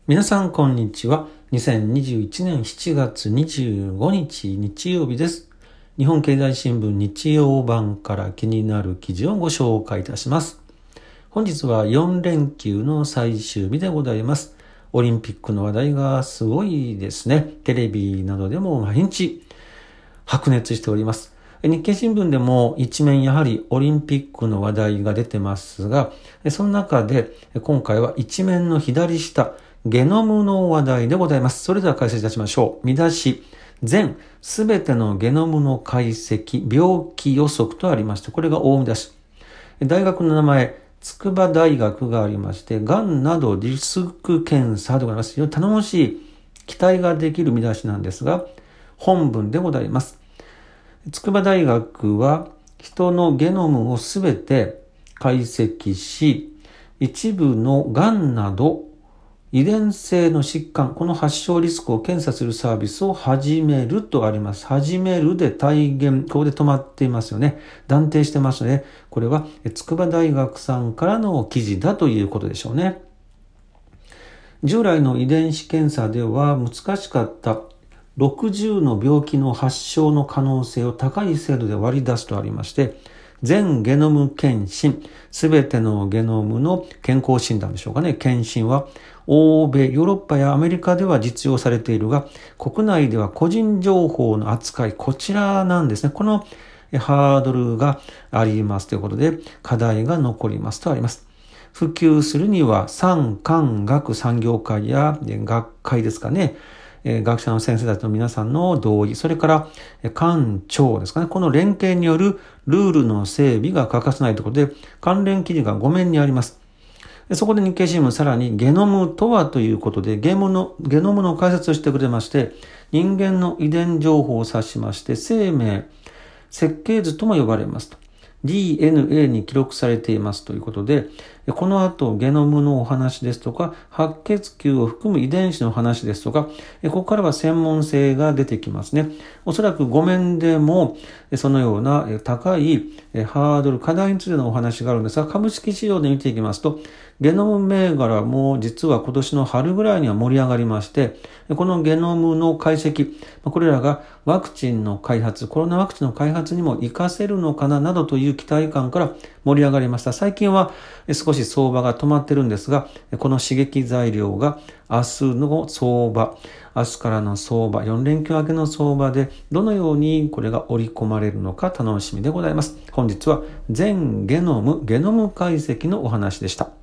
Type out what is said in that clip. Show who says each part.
Speaker 1: 皆さんこんにちは。2021年7月25日日曜日です。日本経済新聞日曜版から気になる記事をご紹介いたします。本日は4連休の最終日でございます。オリンピックの話題がすごいですね。テレビなどでも毎日白熱しております。日経新聞でも一面やはりオリンピックの話題が出てますが、その中で今回は一面の左下、ゲノムの話題でございます。それでは解説いたしましょう。見出し、全すべてのゲノムの解析、病気予測とありまして、これが大見出し。大学の名前、筑波大学がありまして、がんなどリスク検査でございます。非常に頼もしい、期待ができる見出しなんですが、本文でございます。筑波大学は人のゲノムをすべて解析し、一部のがんなど遺伝性の疾患、この発症リスクを検査するサービスを始めるとあります。始めるで体現、ここで止まっていますよね。断定してますね。これは筑波大学さんからの記事だということでしょうね。従来の遺伝子検査では難しかった60の病気の発症の可能性を高い精度で割り出すとありまして、全ゲノム検診、すべてのゲノムの健康診断でしょうかね。検診は欧米、ヨーロッパやアメリカでは実用されているが、国内では個人情報の扱い、こちらなんですね。このハードルがありますということで、課題が残りますとあります。普及するには産官学産業会や学会ですかね。学者の先生たちの皆さんの同意、それから官庁ですかね。この連携によるルールの整備が欠かせないということで、関連記事が5面にあります。そこで日経新聞さらにゲノムとはということで、ゲノムの解説をしてくれまして、人間の遺伝情報を指しまして、生命、設計図とも呼ばれますと。DNA に記録されていますということで、この後ゲノムのお話ですとか、白血球を含む遺伝子の話ですとか、ここからは専門性が出てきますね。おそらく5面でもそのような高いハードル、課題についてのお話があるんですが、株式市場で見ていきますと、ゲノム銘柄も実は今年の春ぐらいには盛り上がりまして、このゲノムの解析、これらがワクチンの開発、コロナワクチンの開発にも活かせるのかななどという期待感から盛り上がりました。最近は少し相場が止まってるんですが、この刺激材料が明日の相場、明日からの相場、4連休明けの相場でどのようにこれが織り込まれるのか楽しみでございます。本日は全ゲノム解析のお話でした。